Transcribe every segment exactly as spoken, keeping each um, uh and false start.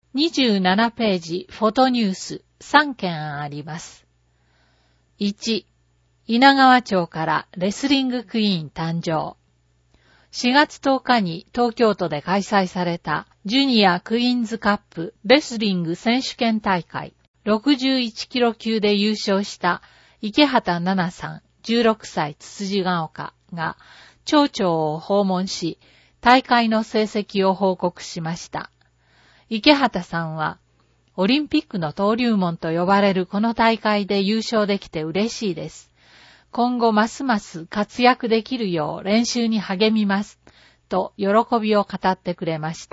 にじゅうななページフォトニュースさんけんあります。いち、稲川町からレスリングクイーン誕生。しがつとおかに東京都で開催されたジュニアクイーンズカップレスリング選手権大会ろくじゅういちキロ級で優勝した池畑奈々さんじゅうろくさいつつじが丘が町長を訪問し大会の成績を報告しました。池畑さんはオリンピックの登竜門と呼ばれるこの大会で優勝できて嬉しいです。今後ますます活躍できるよう練習に励みます。と喜びを語ってくれました。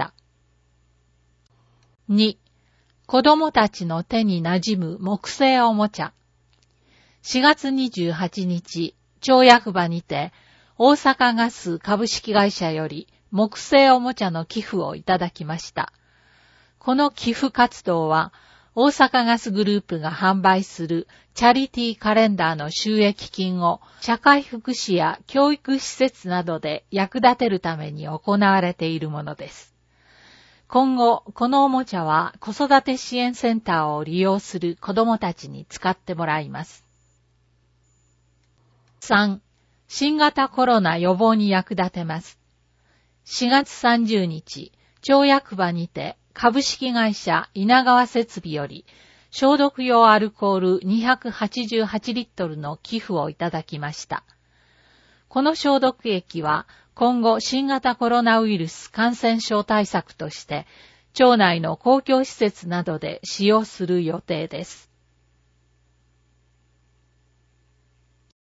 に、子供たちの手に馴染む木製おもちゃ。しがつにじゅうはちにち、町役場にて大阪ガス株式会社より木製おもちゃの寄付をいただきました。この寄付活動は、大阪ガスグループが販売するチャリティーカレンダーの収益金を社会福祉や教育施設などで役立てるために行われているものです。今後、このおもちゃは子育て支援センターを利用する子どもたちに使ってもらいます。さん、新型コロナ予防に役立てます。しがつさんじゅうにち、町役場にて株式会社稲川設備より消毒用アルコールにひゃくはちじゅうはちリットルの寄付をいただきました。この消毒液は今後新型コロナウイルス感染症対策として町内の公共施設などで使用する予定です。